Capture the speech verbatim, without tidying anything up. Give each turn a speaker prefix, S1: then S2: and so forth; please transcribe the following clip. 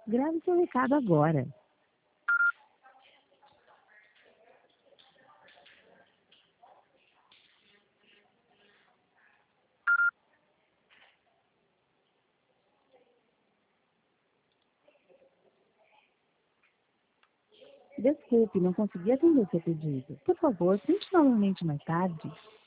S1: Grave seu recado agora. Desculpe, não consegui atender seu pedido. Por favor, tente novamente mais tarde.